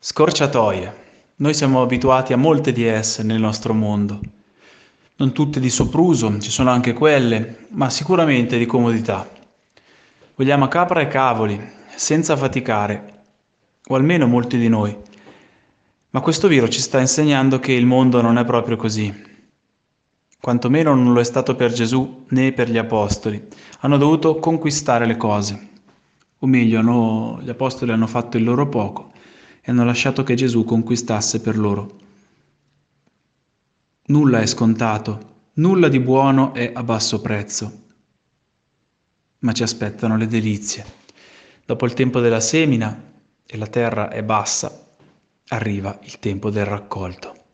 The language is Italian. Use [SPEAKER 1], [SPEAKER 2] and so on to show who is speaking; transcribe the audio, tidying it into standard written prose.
[SPEAKER 1] Scorciatoie. Noi siamo abituati a molte di esse nel nostro mondo. Non tutte di sopruso, ci sono anche quelle, ma sicuramente di comodità. Vogliamo capra e cavoli, senza faticare, o almeno molti di noi. Ma questo virus ci sta insegnando che il mondo non è proprio così. Quantomeno non lo è stato per Gesù né per gli apostoli. Hanno dovuto conquistare le cose. O meglio, gli apostoli hanno fatto il loro poco e hanno lasciato che Gesù conquistasse per loro. Nulla è scontato, nulla di buono è a basso prezzo, ma ci aspettano le delizie. Dopo il tempo della semina e la terra è bassa, arriva il tempo del raccolto.